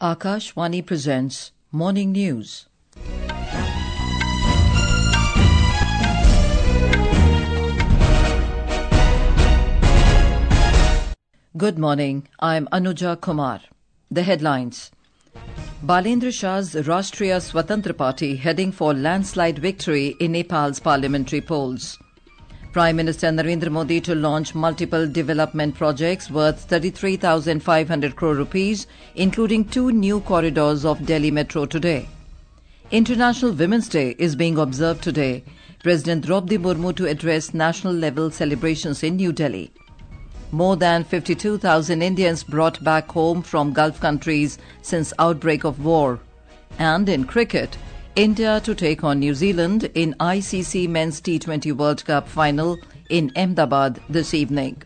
Akashvani presents Morning News. Good morning. I'm Anuja Kumar. The headlines. Balendra Shah's Rashtriya Swatantra Party heading for landslide victory in Nepal's parliamentary polls. Prime Minister Narendra Modi to launch multiple development projects worth 33,500 crore rupees, including 2 new corridors of Delhi Metro today. International Women's Day is being observed today. President Draupadi Murmu to address national-level celebrations in New Delhi. More than 52,000 Indians brought back home from Gulf countries since outbreak of war. And in cricket, India to take on New Zealand in ICC Men's T20 World Cup final in Ahmedabad this evening.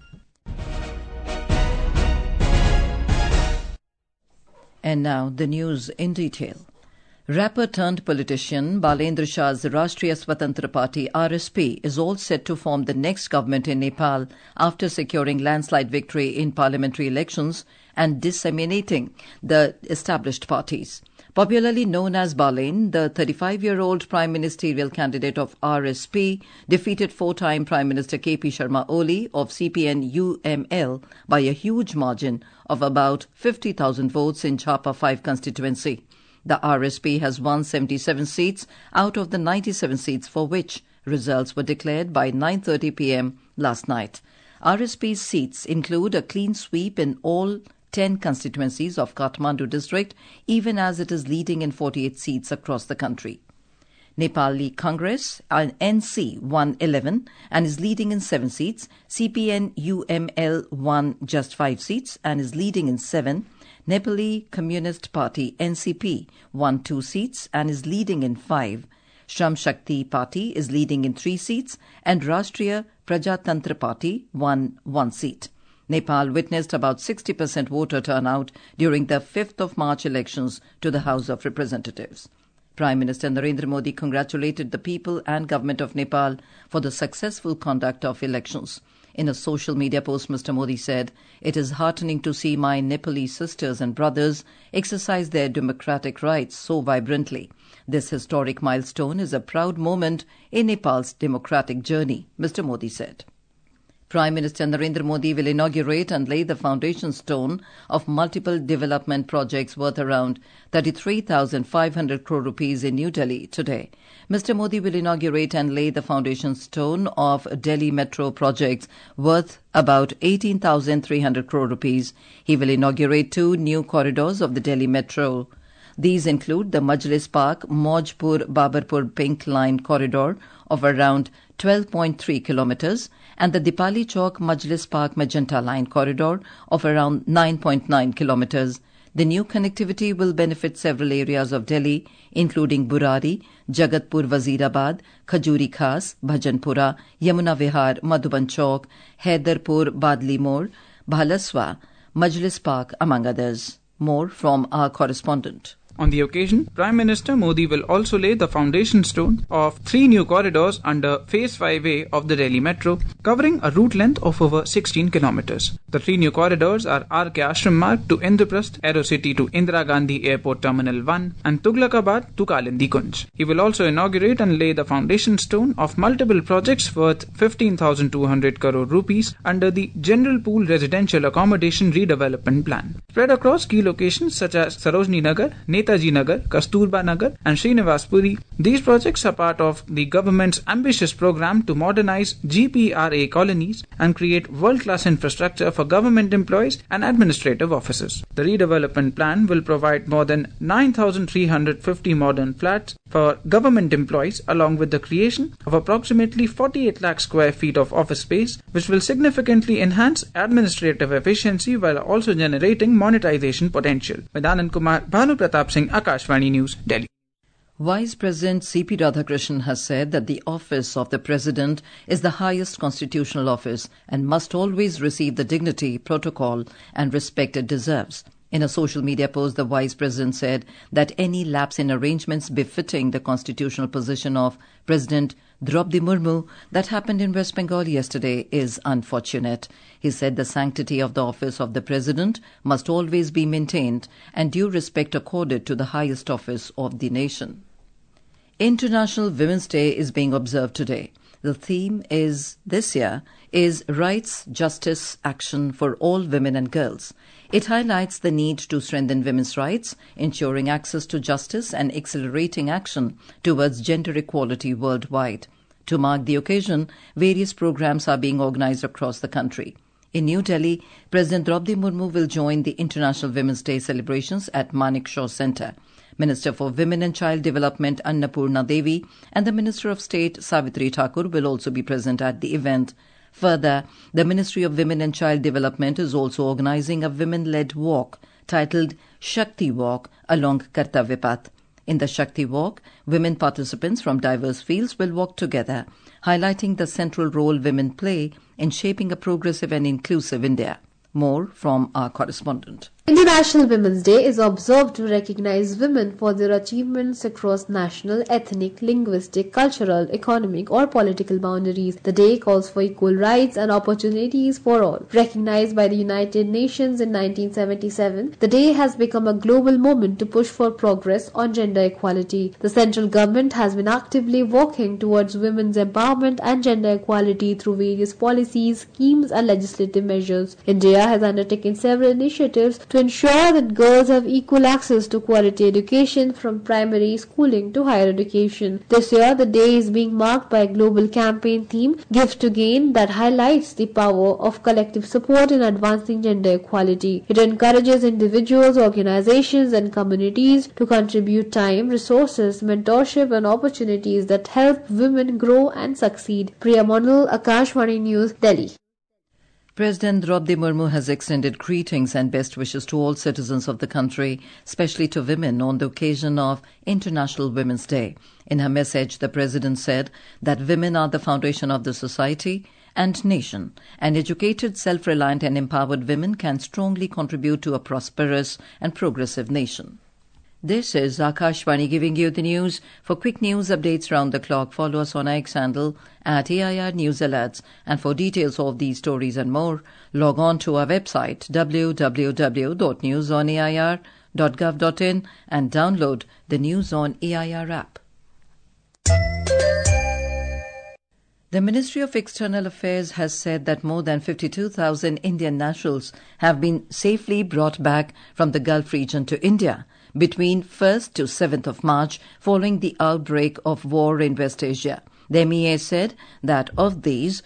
And now the news in detail. Rapper turned politician Balendra Shah's Rashtriya Swatantra Party RSP is all set to form the next government in Nepal after securing landslide victory in parliamentary elections and disseminating the established parties. Popularly known as Balen, the 35-year-old prime ministerial candidate of RSP defeated 4-time Prime Minister KP Sharma Oli of CPN-UML by a huge margin of about 50,000 votes in Chapa 5 constituency. The RSP has won 77 seats out of the 97 seats for which results were declared by 9:30 p.m. last night. RSP's seats include a clean sweep in all 10 constituencies of Kathmandu district, even as it is leading in 48 seats across the country. Nepali Congress NC won 11 and is leading in 7 seats. CPN-UML won just 5 seats and is leading in 7. Nepali Communist Party NCP won 2 seats and is leading in 5. Shram Shakti Party is leading in 3 seats and Rashtriya Prajatantra Party won 1 seat. Nepal witnessed about 60% voter turnout during the 5th of March elections to the House of Representatives. Prime Minister Narendra Modi congratulated the people and government of Nepal for the successful conduct of elections. In a social media post, Mr. Modi said, "It is heartening to see my Nepalese sisters and brothers exercise their democratic rights so vibrantly. This historic milestone is a proud moment in Nepal's democratic journey," Mr. Modi said. Prime Minister Narendra Modi will inaugurate and lay the foundation stone of multiple development projects worth around 33,500 crore rupees in New Delhi today. Mr. Modi will inaugurate and lay the foundation stone of Delhi Metro projects worth about 18,300 crore rupees. He will inaugurate 2 new corridors of the Delhi Metro. These include the Majlis Park Maujpur-Babarpur Pink Line corridor of around 12.3 kilometers and the Dipali Chowk Majlis Park Magenta Line corridor of around 9.9 kilometers. The new connectivity will benefit several areas of Delhi, including Burari, Jagatpur Wazirabad, Khajuri Khas, Bhajanpura, Yamuna Vihar, Madhuban Chowk, Haidarpur Badli Mode, Bhalaswa, Majlis Park, among others. More from our correspondent. On the occasion, Prime Minister Modi will also lay the foundation stone of 3 new corridors under Phase 5A of the Delhi Metro, covering a route length of over 16 kilometers. The 3 new corridors are R.K. Ashram Marg to Indraprasth, Aerocity to Indira Gandhi Airport Terminal 1 and Tughlakabad to Kalindi Kunj. He will also inaugurate and lay the foundation stone of multiple projects worth 15,200 crore rupees under the General Pool Residential Accommodation Redevelopment Plan. Spread across key locations such as Sarojini Nagar, Netaji Nagar, Kasturba Nagar and Srinivas-Puri, these projects are part of the government's ambitious program to modernize GPRA colonies and create world-class infrastructure for government employees and administrative offices. The redevelopment plan will provide more than 9,350 modern flats for government employees along with the creation of approximately 48 lakh square feet of office space, which will significantly enhance administrative efficiency while also generating monetization potential. With Anand Kumar, Bhanu Pratap Singh, Akashvani News, Delhi. Vice President C.P. Radhakrishnan has said that the office of the President is the highest constitutional office and must always receive the dignity, protocol and respect it deserves. In a social media post, the Vice President said that any lapse in arrangements befitting the constitutional position of President Draupadi Murmu that happened in West Bengal yesterday is unfortunate. He said the sanctity of the office of the President must always be maintained and due respect accorded to the highest office of the nation. International Women's Day is being observed today. The theme this year is Rights, Justice, Action for All Women and Girls. It highlights the need to strengthen women's rights, ensuring access to justice and accelerating action towards gender equality worldwide. To mark the occasion, various programs are being organized across the country. In New Delhi, President Draupadi Murmu will join the International Women's Day celebrations at Manekshaw Center. Minister for Women and Child Development Annapurna Devi and the Minister of State Savitri Thakur will also be present at the event. Further, the Ministry of Women and Child Development is also organizing a women-led walk titled Shakti Walk along Kartavya Path. In the Shakti Walk, women participants from diverse fields will walk together, highlighting the central role women play in shaping a progressive and inclusive India. More from our correspondent. International Women's Day is observed to recognize women for their achievements across national, ethnic, linguistic, cultural, economic or political boundaries. The day calls for equal rights and opportunities for all. Recognized by the United Nations in 1977, the day has become a global movement to push for progress on gender equality. The central government has been actively working towards women's empowerment and gender equality through various policies, schemes and legislative measures. India has undertaken several initiatives to ensure that girls have equal access to quality education from primary schooling to higher education. This year, the day is being marked by a global campaign theme, Give to Gain, that highlights the power of collective support in advancing gender equality. It encourages individuals, organizations and communities to contribute time, resources, mentorship and opportunities that help women grow and succeed. Priya Monal, Akashvani News, Delhi. President Draupadi Murmu has extended greetings and best wishes to all citizens of the country, especially to women, on the occasion of International Women's Day. In her message, the President said that women are the foundation of the society and nation, and educated, self-reliant and empowered women can strongly contribute to a prosperous and progressive nation. This is Akashvani giving you the news. For quick news updates round the clock, follow us on X handle at AIR News Alerts. And for details of these stories and more, log on to our website www.newsonair.gov.in and download the News on AIR app. The Ministry of External Affairs has said that more than 52,000 Indian nationals have been safely brought back from the Gulf region to India between 1st to 7th of March following the outbreak of war in West Asia. The MEA said that of these,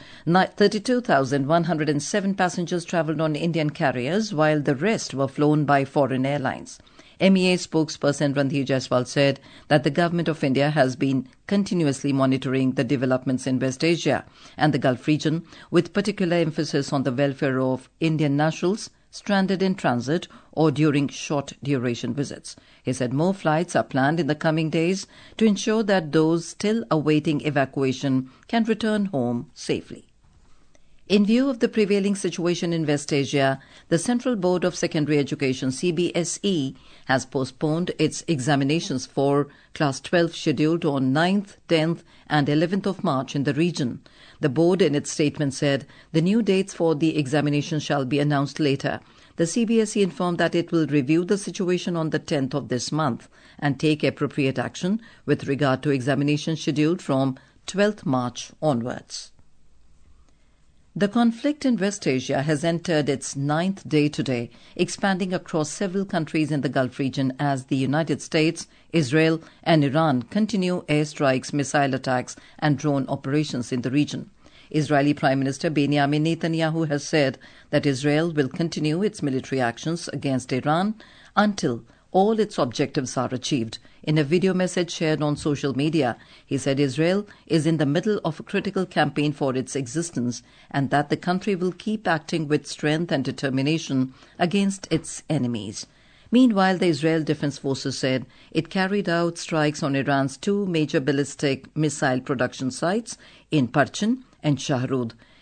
32,107 passengers travelled on Indian carriers, while the rest were flown by foreign airlines. MEA spokesperson Randhir Jaiswal said that the Government of India has been continuously monitoring the developments in West Asia and the Gulf region, with particular emphasis on the welfare of Indian nationals stranded in transit or during short-duration visits. He said more flights are planned in the coming days to ensure that those still awaiting evacuation can return home safely. In view of the prevailing situation in West Asia, the Central Board of Secondary Education CBSE has postponed its examinations for Class 12 scheduled on 9th, 10th and 11th of March in the region. The board in its statement said the new dates for the examination shall be announced later. The CBSE informed that it will review the situation on the 10th of this month and take appropriate action with regard to examinations scheduled from 12th March onwards. The conflict in West Asia has entered its 9th day today, expanding across several countries in the Gulf region as the United States, Israel and Iran continue airstrikes, missile attacks and drone operations in the region. Israeli Prime Minister Benjamin Netanyahu has said that Israel will continue its military actions against Iran until all its objectives are achieved. In a video message shared on social media, he said Israel is in the middle of a critical campaign for its existence and that the country will keep acting with strength and determination against its enemies. Meanwhile, the Israel Defense Forces said it carried out strikes on Iran's two major ballistic missile production sites in Parchin and Shahrud.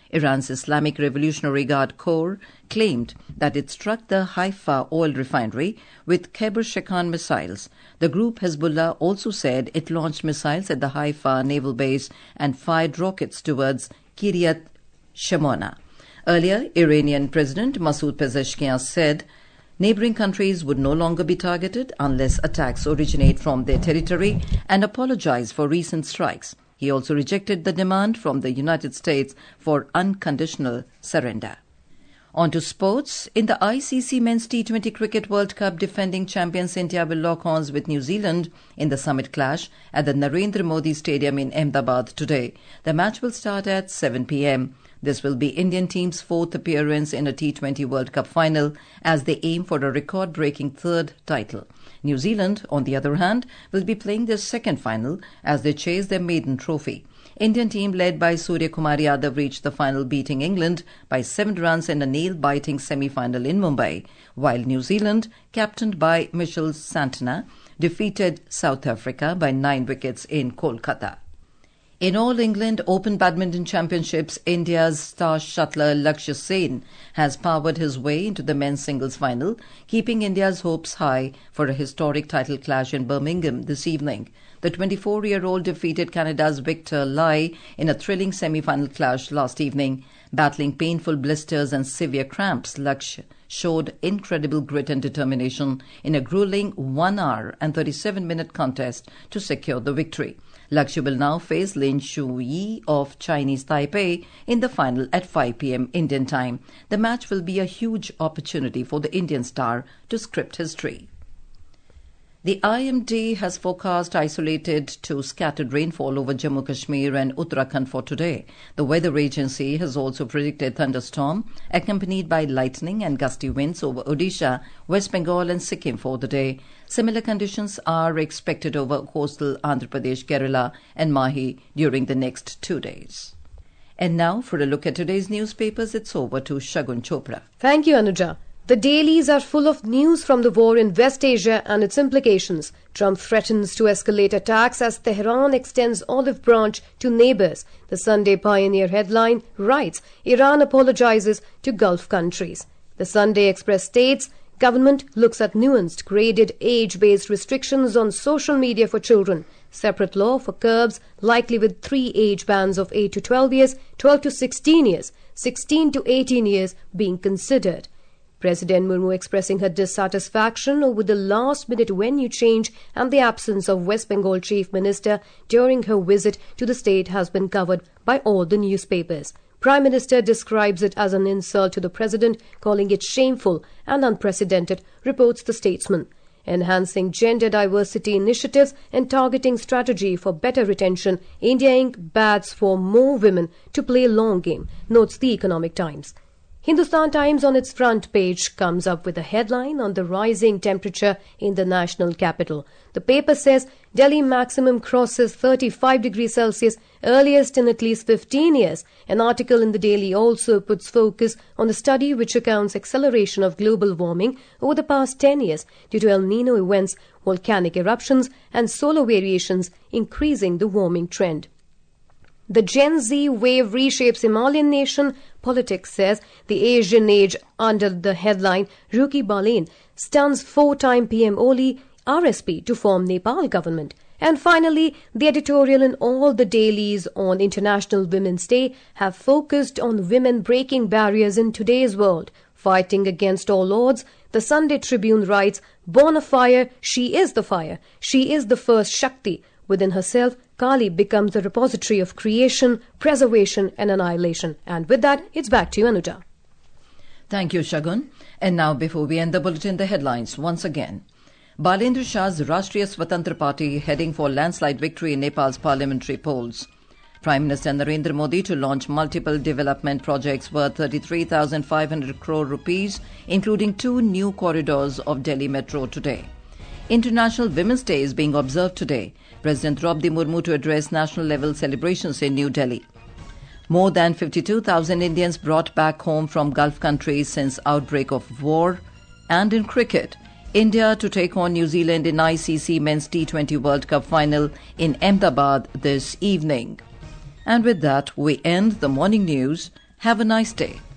Iran's Islamic Revolutionary Guard Corps claimed that it struck the Haifa oil refinery with Khyber Shekan missiles. The group Hezbollah also said it launched missiles at the Haifa naval base and fired rockets towards Kiryat Shimona. Earlier, Iranian President Masoud Pezeshkian said neighboring countries would no longer be targeted unless attacks originate from their territory and apologized for recent strikes. He also rejected the demand from the United States for unconditional surrender. On to sports. In the ICC Men's T20 Cricket World Cup, defending champions India will lock horns with New Zealand in the summit clash at the Narendra Modi Stadium in Ahmedabad today. The match will start at 7 p.m. This will be Indian team's fourth appearance in a T20 World Cup final as they aim for a record-breaking third title. New Zealand, on the other hand, will be playing their second final as they chase their maiden trophy. Indian team led by Surya Kumar Yadav reached the final, beating England by 7 runs in a nail-biting semi-final in Mumbai, while New Zealand, captained by Michelle Santana, defeated South Africa by 9 wickets in Kolkata. In All England Open Badminton Championships, India's star shuttler Lakshya Sen has powered his way into the men's singles final, keeping India's hopes high for a historic title clash in Birmingham this evening. The 24-year-old defeated Canada's Victor Lai in a thrilling semi-final clash last evening. Battling painful blisters and severe cramps, Lakshya showed incredible grit and determination in a grueling 1 hour and 37-minute contest to secure the victory. Lakshya will now face Lin Shuyi of Chinese Taipei in the final at 5 p.m. Indian time. The match will be a huge opportunity for the Indian star to script history. The IMD has forecast isolated to scattered rainfall over Jammu Kashmir and Uttarakhand for today. The weather agency has also predicted thunderstorm accompanied by lightning and gusty winds over Odisha, West Bengal and Sikkim for the day. Similar conditions are expected over coastal Andhra Pradesh, Kerala and Mahi during the next 2 days. And now for a look at today's newspapers, it's over to Shagun Chopra. Thank you, Anuja. The dailies are full of news from the war in West Asia and its implications. Trump threatens to escalate attacks as Tehran extends olive branch to neighbors. The Sunday Pioneer headline writes, Iran apologizes to Gulf countries. The Sunday Express states, government looks at nuanced, graded, age-based restrictions on social media for children. Separate law for curbs, likely with 3 age bands of 8 to 12 years, 12 to 16 years, 16 to 18 years being considered. President Murmu expressing her dissatisfaction over the last-minute venue change and the absence of West Bengal Chief Minister during her visit to the state has been covered by all the newspapers. Prime Minister describes it as an insult to the President, calling it shameful and unprecedented, reports the Statesman. Enhancing gender diversity initiatives and targeting strategy for better retention, India Inc. bats for more women to play long game, notes the Economic Times. Hindustan Times on its front page comes up with a headline on the rising temperature in the national capital. The paper says Delhi maximum crosses 35 degrees Celsius, earliest in at least 15 years. An article in the Daily also puts focus on a study which accounts acceleration of global warming over the past 10 years due to El Nino events, volcanic eruptions and solar variations increasing the warming trend. The Gen Z wave reshapes Himalayan nation, Politics says. The Asian Age under the headline, Ruki Balein stuns 4-time PM Oli, RSP to form Nepal government. And finally, the editorial in all the dailies on International Women's Day have focused on women breaking barriers in today's world, fighting against all odds. The Sunday Tribune writes, born a fire, she is the fire. She is the first Shakti. Within herself, Kali becomes the repository of creation, preservation and annihilation. And with that, it's back to you, Anuja. Thank you, Shagun. And now, before we end the bulletin, the headlines once again. Balendra Shah's Rashtriya Swatantra Party heading for landslide victory in Nepal's parliamentary polls. Prime Minister Narendra Modi to launch multiple development projects worth 33,500 crore rupees, including 2 new corridors of Delhi Metro today. International Women's Day is being observed today. President Draupadi Murmu to address national-level celebrations in New Delhi. More than 52,000 Indians brought back home from Gulf countries since outbreak of war. And in cricket, India to take on New Zealand in ICC Men's T20 World Cup final in Ahmedabad this evening. And with that, we end the morning news Have a nice day.